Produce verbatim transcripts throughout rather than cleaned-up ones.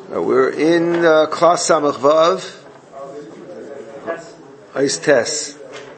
Uh, we're in uh, Klas Samach Vav, Eis Tes.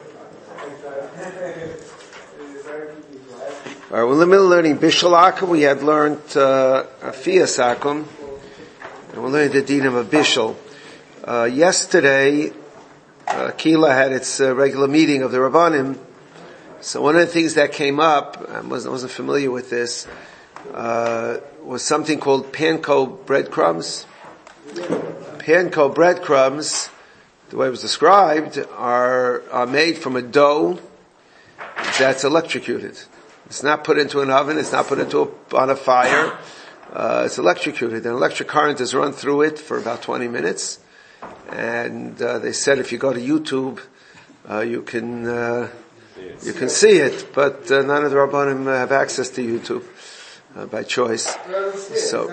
All right, we're in the middle of learning Bishul Akum. We had learned uh, Afiyas Akum, and we're learning the Din of a Bishul. Uh, yesterday, uh, Kila had its uh, regular meeting of the Rabbanim. So one of the things that came up, I wasn't, I wasn't familiar with this, uh, was something called panko breadcrumbs. Panko breadcrumbs, the way it was described, are, are made from a dough that's electrocuted. It's not put into an oven, it's not put into a, on a fire, uh, it's electrocuted. An electric current is run through it for about twenty minutes. And, uh, they said if you go to YouTube, uh, you can, uh, you can see it, but uh, none of the Rabbanim have access to YouTube. Uh, by choice. So,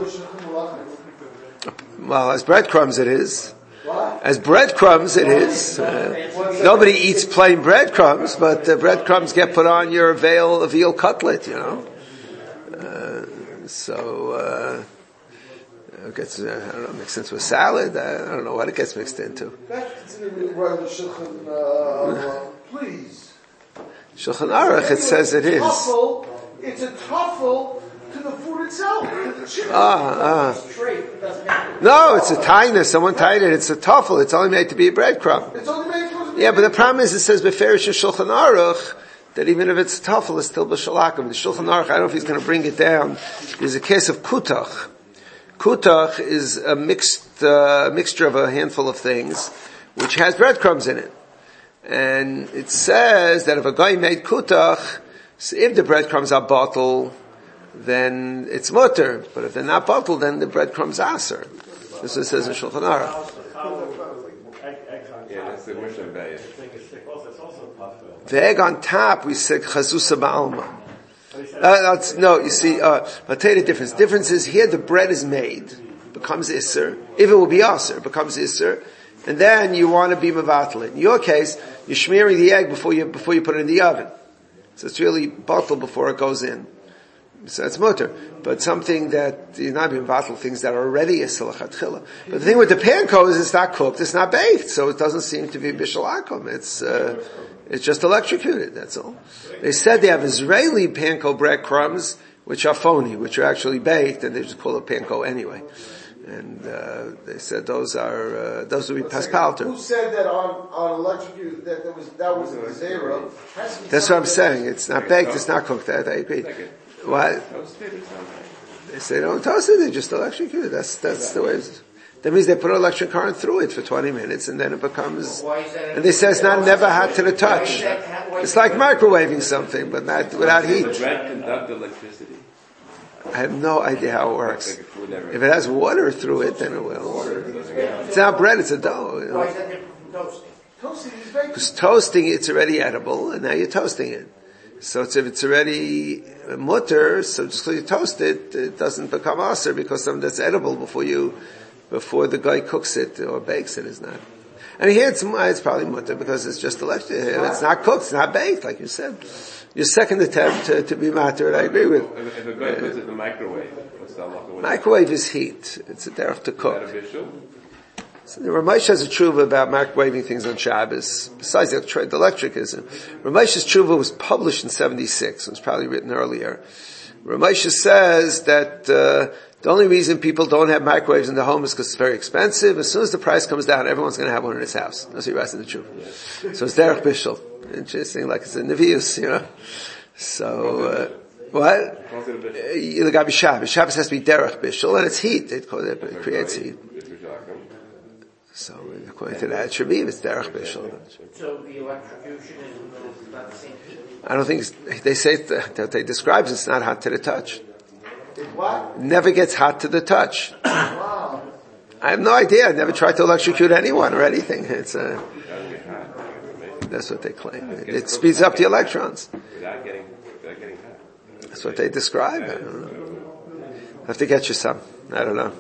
well, as breadcrumbs it is. As breadcrumbs it is. Uh, nobody eats plain breadcrumbs, but uh, breadcrumbs get put on your veal, a veal cutlet, you know. Uh, so, uh, it gets, uh, I don't know, mixed into a salad. I, I don't know what it gets mixed into. That's right, the Shulchan, uh, please. Shulchan Aruch, it says it is. It's a tuffle to the food itself. Ah, ah. No, it's a taina. Someone tied it. It's a tuffle. It's only made to be a breadcrumb. It's only made to be Yeah, but the problem is it says beferish Shulchan Aruch that even if it's a tuffle, it's still b'shul akum. The Shulchan Aruch, I don't know if he's going to bring it down. There's a case of kutach. Kutach is a mixed uh, mixture of a handful of things, which has breadcrumbs in it. And it says that if a guy made kutach, so if the breadcrumbs are bottled, then it's mutter. But if they're not bottled, then the breadcrumbs are aser. This is what it says in Shulchan Aruch. Yeah, that's the Mishnah Bayit. The egg on top, we said chazusa ba'alma. Uh, that's, no, you see, uh, I'll tell you the difference. The difference is here the bread is made, becomes iser. If it will be aser, becomes iser. And then you want to be mevatel it. In your case, you're smearing the egg before you, before you put it in the oven. So it's really bottled before it goes in. So it's mutter. But something that, you're not being bottled, things that are already a silachatchila. But the thing with the panko is it's not cooked, it's not baked, so it doesn't seem to be bishul akum. It's, uh, it's just electrocuted, that's all. They said they have Israeli panko breadcrumbs, which are phony, which are actually baked, and they just call it panko anyway. And, uh, they said those are, uh, those would be paspalter. Who said that on, on electrocuted, that there was, that was a zero? That's what I'm saying. It's not baked, it's not cooked. I, I agree. What? They say don't toast it, they just electrocute it. That's, that's the way it's, that means they put an electric current through it for twenty minutes and then it becomes, and they say it's not never hot to the touch. It's like microwaving something, but not without heat. Does the bread conduct electricity? I have no idea how it works. If it has water through it, then it will. It's not bread, it's a dough. You know? Why is that different from toasting? Toasting is baked. Because toasting, it's already edible, and now you're toasting it. So it's, if it's already mutter, so just because you toast it, it doesn't become aser because something that's edible before you, before the guy cooks it or bakes it is not. I mean here it's, it's probably mutter because it's just electric. It's not cooked, it's not baked, like you said. Your second attempt to, to be matter, I agree with. If, if a guy puts it in the microwave, what's the halacha? Microwave is heat. It's a derech to cook. Is that a bishul? So the Ramesh has a tshuva about microwaving things on Shabbos. Besides the, the electric isn't. Ramesh's tshuva was published in seventy-six. It was probably written earlier. Ramesh says that uh, the only reason people don't have microwaves in their home is because it's very expensive. As soon as the price comes down, everyone's going to have one in his house. That's what he writes in the tshuva. So it's derech bishul. Interesting, like it's in Nevi'us, you know. So, uh, what? The Gabi Shabbos. Shabbos has to be derech bishul, and it's heat. It, it creates heat. So, according to that, it should be if it's derech bishul. So the electrocution is not the same heat? I don't think it's, they say that they describe it's not hot to the touch. What? Never gets hot to the touch. Wow. I have no idea. I never tried to electrocute anyone or anything. It's a, that's what they claim. It, it speeds up the electrons. Without getting, without getting hot. That's what they describe. I don't know. I have to get you some. I don't know.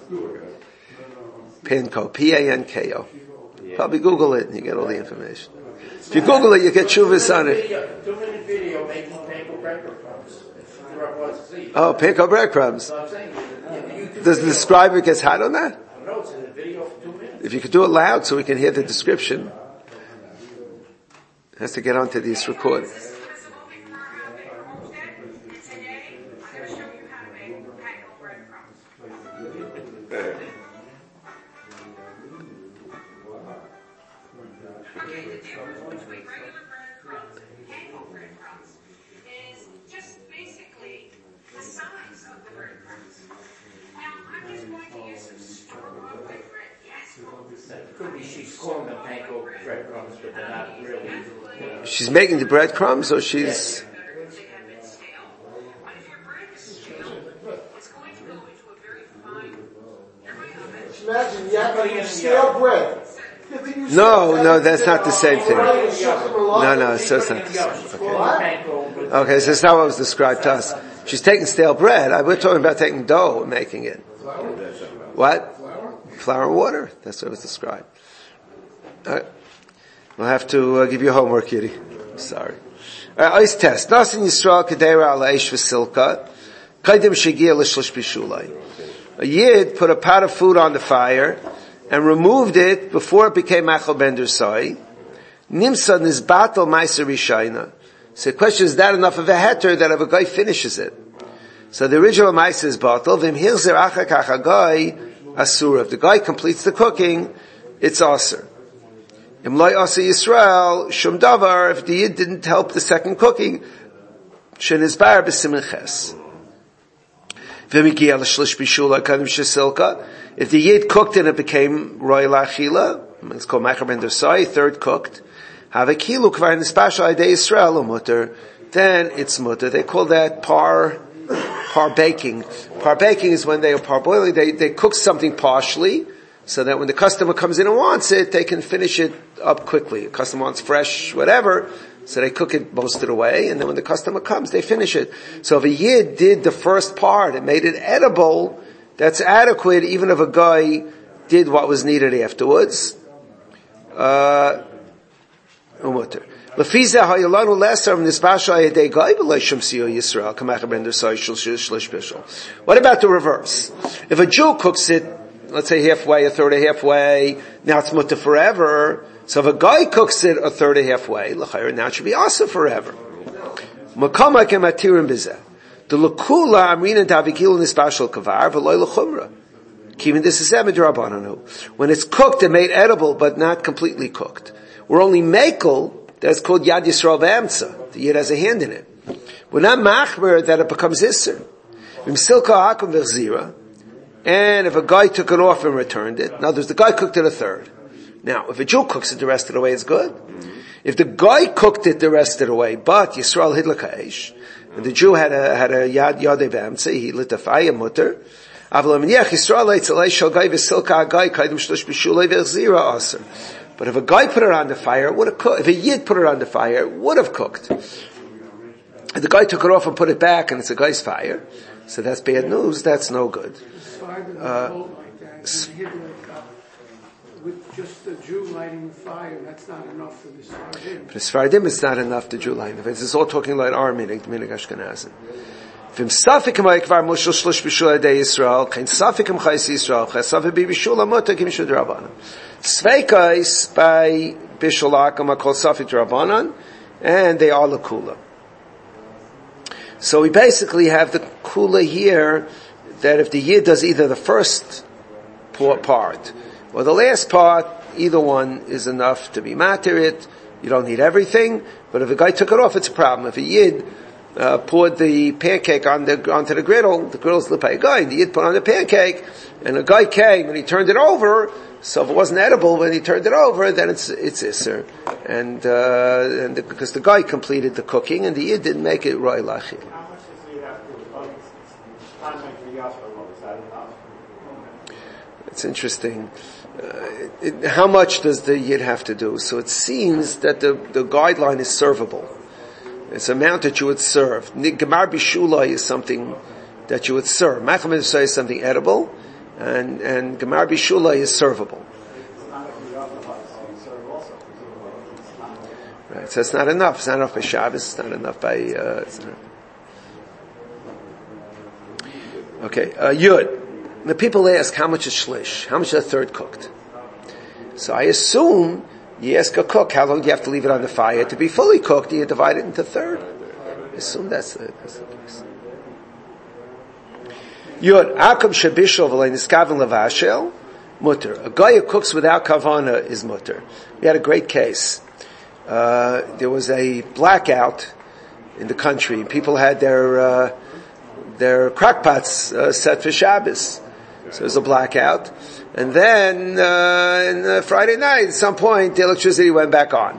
Panko. P A N K O. Probably Google it and you get all the information. If you Google it, you get shuvas on it. Two minute video making panko breadcrumbs. Oh, panko breadcrumbs. So I'm saying, the YouTube does the scribe get hot on that? I don't know, it's in the video for two minutes. If you could do it loud so we can hear the description. It has to get onto this record. It could be she's calling them panko breadcrumbs, but they're not really, you know. She's making the breadcrumbs, or she's... Imagine you have to use stale bread. No, no, that's not the same thing. No, no, so it's not the same. Okay. Okay, so that's not what was described to us. She's taking stale bread. We're talking about taking dough and making it. What? Flour and water. That's what was described. All right. We'll have to uh, give you homework, Kitty. Sorry. All right, ice test. Nasin Yisrael Kadeira ala Eish V'Silka Kaidim Shegia L'Shlish B'Shulai. A Yid put a pot of food on the fire and removed it before it became Machal Ben Dersai. Nimsa Nizbatel Meiser Rishayna. So the question is, is that enough of a heter that if a guy finishes it? So the original Meiser is Batel. V'im Hilzer Achakach HaGai Asura. If the guy completes the cooking, it's Asur. Imlai Asa Yisrael, Shum Davar, if the Yid didn't help the second cooking, Shenizbar B'Simen Ches. V'migia L'Shlish B'Shula Kadim Shesilka. If the Yid cooked and it became Roy Lachila, it's called Machar Ben Dersai, third cooked, Have a Kilu Kvar Nispasha Idei Yisrael Mutter, then it's Mutter. They call that par, par baking. Par baking is when they are parboiling, they, they cook something partially, so that when the customer comes in and wants it, they can finish it up quickly. The customer wants fresh, whatever, so they cook it most of the way, and then when the customer comes, they finish it. So if a Yid did the first part and made it edible, that's adequate, even if a guy did what was needed afterwards. Uh, what about the reverse? If a Jew cooks it, let's say halfway, a third of halfway, now it's mutter forever. So if a guy cooks it a third of halfway, now it should be also forever. The lakula amrina davikil nispashal kavar v'loy lechumra. Kivin this is emid. When it's cooked and made edible, but not completely cooked. We're only makel. That's called Yad Yisrael V'Amtza. The Yid has a hand in it. We're not machmer that it becomes Isser. V'msilka hakum v'chzira. And if a guy took it off and returned it, in other words, the guy cooked it a third. Now, if a Jew cooks it the rest of the way, it's good. Mm-hmm. If the guy cooked it the rest of the way, but Yisrael hid l'kaish, and the Jew had a, had a Yad Yadei V'Amtza, he lit a fire mutter, Avlam Yech Yisrael leitzalei shal gai v'silka gai kaidim shlosh b'shulei v'chzira aser. But if a guy put it on the fire, it would have cooked. If a Yid put it on the fire, it would have cooked. If the guy took it off and put it back and it's a guy's fire, so that's bad news, that's no good. Uh, with just the Jew lighting the fire, that's not enough for the Sfaradim. For the Sfaradim, it's not enough, the Jew lighting the fire. It's all talking about our meaning, the meaning Ashkenazim. V'im safik am ha'ikvar mushel shlosh b'shul adei Yisrael, kein safik am chayis Yisrael, chayis safik b'bishul amota kim shud Rabbanan. Sveikais by bishul akam are called safik Rabbanan, and they are the kula. So we basically have the kula here, that if the Yid does either the first part, or the last part, either one is enough to be matir it. You don't need everything, but if a guy took it off, it's a problem. If a Yid Uh, poured the pancake on the, onto the griddle, the griddle's lit by a guy, and the Yid put on the pancake, and a guy came and he turned it over, so if it wasn't edible when he turned it over, then it's, it's Isser. And, uh, and the, because the guy completed the cooking, and the Yid didn't make it Roy Lachi. It's interesting. Uh, it, how much does the Yid have to do? So it seems that the, the guideline is servable. It's an amount that you would serve. Gemar bishula is something that you would serve. Machal Ben Dersai is something edible, and, and Gemar bishula is servable. Right, so it's not enough. It's not enough by Shabbos. It's not enough by. Uh, it's not. Okay, uh, Yud. the people ask, how much is shlish? How much is a third cooked? So I assume you ask a cook, how long do you have to leave it on the fire to be fully cooked? You divide it into third. I assume that's the, that's the case. Yod, akum shabishol v'lei niskaven levashel, mutter. A guy who cooks without kavana is mutter. We had a great case. Uh, there was a blackout in the country. People had their, uh, their crockpots, uh, set for Shabbos. So there's a blackout. And then, uh, in uh, Friday night, at some point, the electricity went back on.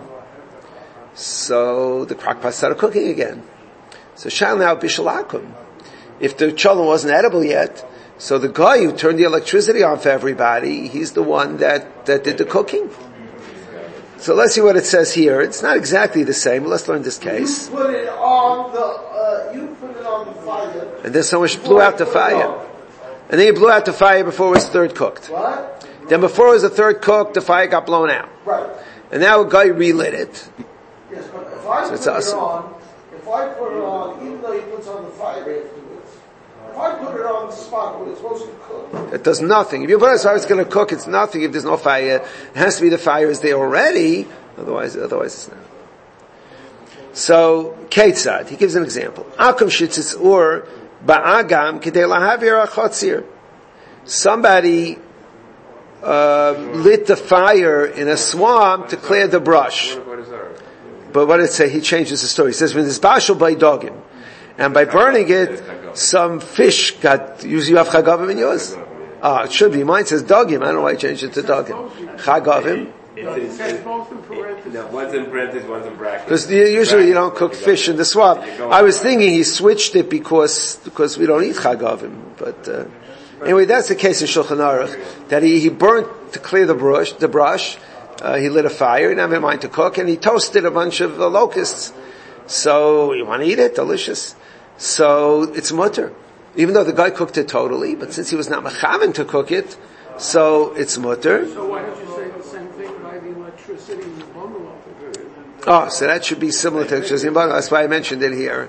So the crockpot started cooking again. So shal now bishul akum. If the cholent wasn't edible yet, so the guy who turned the electricity on for everybody, he's the one that, that did the cooking. So let's see what it says here. It's not exactly the same. Let's learn this case. You put it on the, uh, you put it on the fire. And then someone blew out the fire. And then you blew out the fire before it was third cooked. What? Then before it was a third cooked, the fire got blown out. Right. And now a guy relit it. Yes, but if I So put it's it awesome. on, if I put it on, even though he puts on the fire afterwards, if I put it on the spot where it's supposed to cook, It does nothing. If you put it as far as it's going to cook, it's nothing if there's no fire. It has to be the fire is there already. Otherwise, otherwise it's not. So, Ketzad, he gives an example. Akum shitzitz ur ba'agam k'dei lahavir achotzir. Somebody uh, lit the fire in a swamp to clear the brush. What is that? But what did it say? He changes the story. He says, when this bashal by dogim, and by burning it, some fish got, use you have chagavim in yours? Ah, it should be. Mine says dogim. I don't know why I changed it to dogim. Chagavim. It's, That's it's, both in parentheses. no, one's in parentheses, one's in brackets. Because usually you don't cook fish in the swamp. I was thinking he switched it because, because we don't eat chagavim. But, uh, anyway, that's the case in Shulchan Aruch, that he, he burnt to clear the brush, the brush, uh, he lit a fire, he didn't have in mind to cook, and he toasted a bunch of uh, locusts. So, you want to eat it? Delicious. So, it's mutter. Even though the guy cooked it totally, but since he was not mechaven to cook it, so it's mutter. So why don't you say the same thing by the electricity in the bungalow? Oh, so that should be similar to electricity in bungalow. That's why I mentioned it here.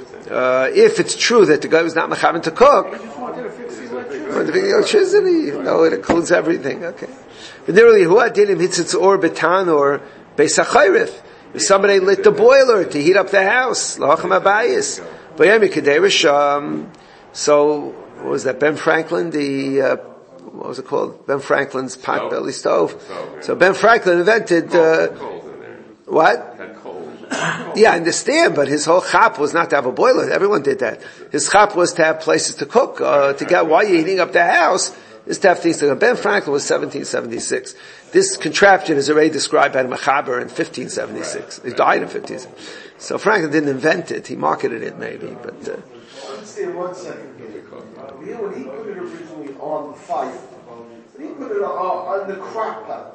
Uh, if it's true that the guy was not mechaven to cook, I just wanted to fix the electricity. or the electricity, no, it includes everything, okay. But literally, who adinim hitzitz or betan or beisachayrif. If somebody lit the boiler to heat up the house, la'acham abayis. Bayami kaderish, um, so, what was that, Ben Franklin, the, uh, what was it called? Ben Franklin's pot-belly stove. So Ben Franklin invented, uh, Coals in there. what? Had coals. Yeah, I understand, but his whole chap was not to have a boiler. Everyone did that. His chap was to have places to cook, uh, to get, while you're heating up the house, is to have things to go. Ben Franklin was seventeen seventy-six. This contraption is already described by Machaber in fifteen seventy-six. He died in fifteen seventy-six. So Franklin didn't invent it. He marketed it maybe, but, uh, understand one second here. You know, when he put it originally on the fire, when he put it on, on the crock pot,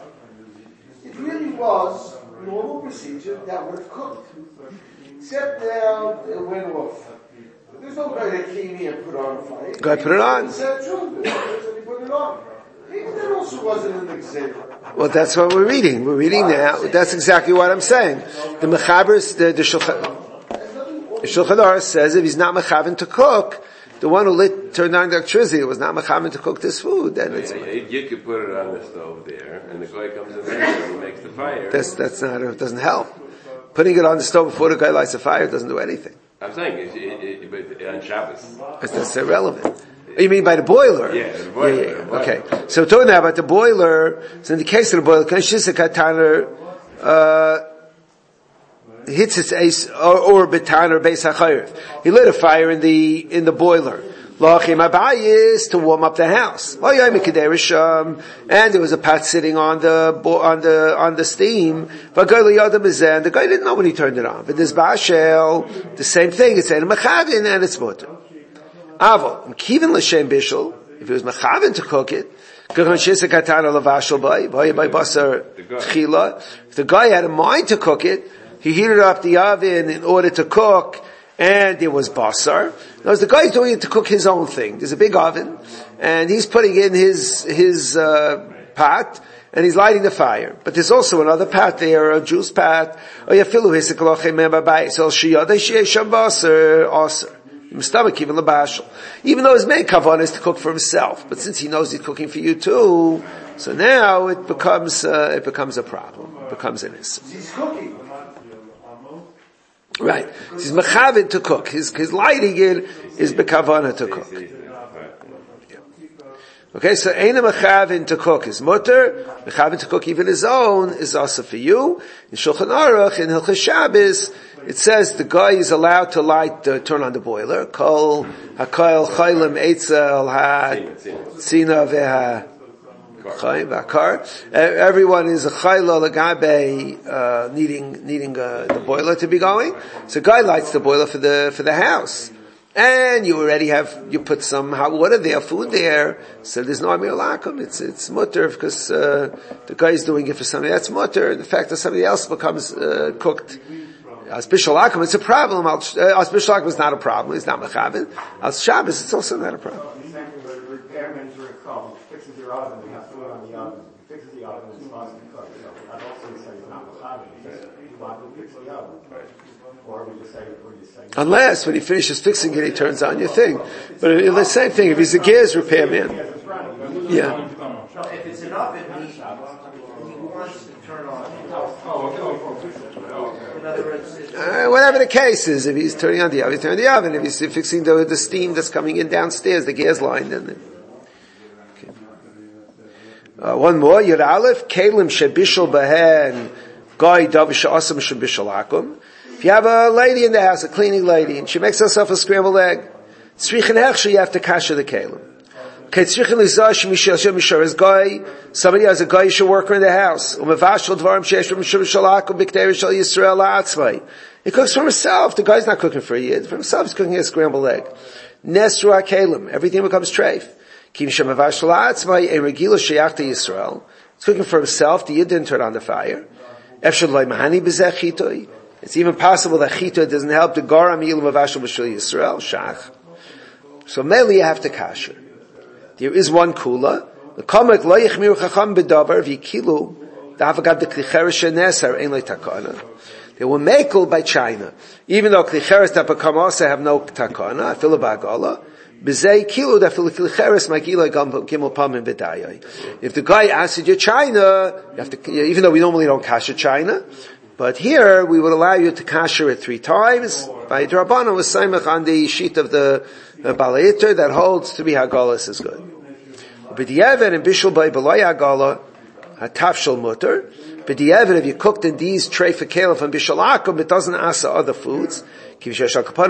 it really was normal procedure that would have cooked. Except now it went off. There's no guy that came here and put it on the fire. Guy put it on. He said true. He put it on. Even that also wasn't an example. well, that's what we're reading. We're reading now. That's exactly what I'm saying. The Mechaber, the, the Shulchan, the Shulchan Aruch says if he's not mechaven to cook, the one who lit, turned on the electricity was not mechaven to cook this food, then it's, You, you could put it on the stove there, and the guy comes in there and he makes the fire. that's, that's not, it doesn't help. Putting it on the stove before the guy lights a fire doesn't do anything. I'm saying, it, it, it, but on Shabbos. That's, that's irrelevant. You mean by the boiler? Yeah, the boiler, Yeah, yeah, the yeah. boiler. Okay. So we're talking now about the boiler. So in the case of the boiler, uh, hits its ace or, or betan or beis hachayif. He lit a fire in the in the boiler. Lachim abayis to warm up the house. Um, and there was a pot sitting on the on the on the steam. And the guy didn't know when he turned it on. But this bashel, the same thing. It's in mechavin and it's mutter. Aval kivin l'shem bishul. If it was mechavin to cook it. If the guy had a mind to cook it, he heated up the oven in order to cook, and there was basar. Now, the guy's doing it to cook his own thing. There's a big oven, and he's putting in his his uh, pot, and he's lighting the fire. But there's also another pot there, a juice pot. Even though his main kavanah is to cook for himself, but since he knows he's cooking for you too, so now it becomes uh, it becomes a problem. It becomes an issue. He's cooking. Right. He's mechaved to cook. His his lighting is bekavana to cook. Okay, so ain't a mechavin to cook is mutter. Mechavin to cook even his own is also for you. In Shulchan Aruch, in Hilchos Shabbos, it says the guy is allowed to light, uh, turn on the boiler. Kol hakoil chaylim eitzel ha tzina veha chayim v'akar. Everyone is a chayla lagabe, uh, needing, needing, uh, the boiler to be going. So guy lights the boiler for the, for the house. And you already have, you put some hot water there, food there, so there's no amir lakum. It's, it's mutter, because, uh, the guy is doing it for somebody that's mutter. The fact that somebody else becomes, uh, cooked. As bishul lakum, it's a problem. As bishul lakum is not a problem. It's not mechavin. As Shabbos, it's also not a problem. Repairman's recall, fixes your oven, you have food on the oven. Fixes the oven, it's fast to cook. I'd also say it's not mechavin. You want to fix the oven. Or we just say, or you say. Unless when he finishes fixing it, he turns on your thing. But it's the same thing. If he's a gears repairman, yeah. If it's an oven, he, he wants to turn on. In other words, Uh, whatever the case is, if he's turning on the oven, he's turning on the oven. If he's fixing the, the steam that's coming in downstairs, the gas line, then. Okay. Uh, one more, Yud Aleph, Kalim Shebishal Behen, Goy Davish Asam Shebishal Akum. If you have a lady in the house, a cleaning lady, and she makes herself a scrambled egg, Tzrichin Hechsher, you have to kasher the Kalim. Okay, Tzrichin Lizash Mishal Shem Mishal is Goy, somebody has a Goyish worker in the house, Umavashal Dvarim Shesh Shebishal Akum, Bikter Shal Yisrael La'atzvai. He cooks for himself. The guy's not cooking for a yid. For himself, he's cooking a scrambled egg. Nesru HaKelim. Everything becomes treif. Kim Shem Avashal Ha'atzmai, a Regila Sheyach to Yisrael. He's cooking for himself. The yid didn't turn on the fire. Efshad Loi Mahani B'zeh Chitoi. It's even possible that Chitoi doesn't help the Garam Yilim Avashal B'shul Yisrael. Shach. So mainly you have to kasher. There is one kula. The Kamek Lo Yichmiru Chacham B'davar V'yikilu Da'avagad D'klicheres Shenesar Ein Lo Takana. They were makel by China. Even though klicheres that become also have no takana, afilu ba'agala, b'zei kilu that afilu klicheres magila gimel pamim b'dayai. If the guy asked you China, you have to, even though we normally don't kasher China, but here we would allow you to kasher it three times. By Drabana was saimach on the sheet of the uh, Balaiter that holds to be hagalas is good. B'di'evet and bishul by b'loy hagala, hatafshel mutter. But the evidence, if you cooked in these tray for kale from bishul akum, it doesn't asa other foods. Because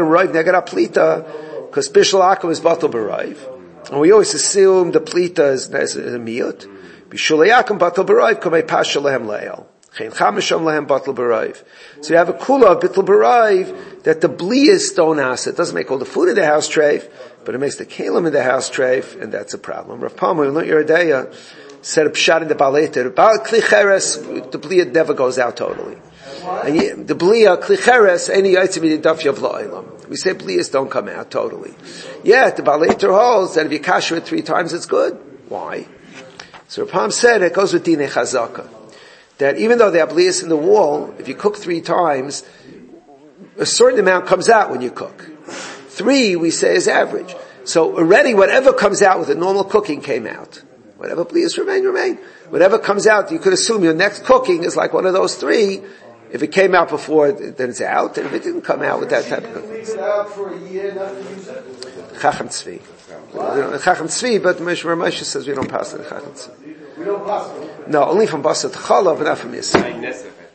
bishul akum is batal b'raiv. And we always assume the plita is, is a miyut. Bishul akum batal b'raiv, kamei pasha lehem le'el. Chen chamisham lehem batal b'raiv. So you have a kula of batal b'raiv that the bliyas don't asa. It doesn't make all the food in the house treif, but it makes the kalim in the house treif, and that's a problem. Rav Palmer, not your idea, set up shot in the baleter. Bal klicheres, the bliya never goes out totally. And you, the bliya klicheres, any yitzim daf yav la'ilam. We say bliyas don't come out totally. Yeah, the baleter holds that if you kasher it three times, it's good. Why? So Rapam said it goes with dinei chazaka. That even though they have bliyas in the wall, if you cook three times, a certain amount comes out when you cook. Three, we say, is average. So already whatever comes out with a normal cooking came out. Whatever please remain, remain. Whatever comes out, you could assume your next cooking is like one of those three. If it came out before, then it's out. And if it didn't come out with that type of cooking. Leave it out for a year, not to use it. Chacham Tzvi. Chacham Tzvi, but Moshe says we don't pass the Chacham Tzvi. We don't pass it. No, only from Basar to Chalav, but not from Yisrael.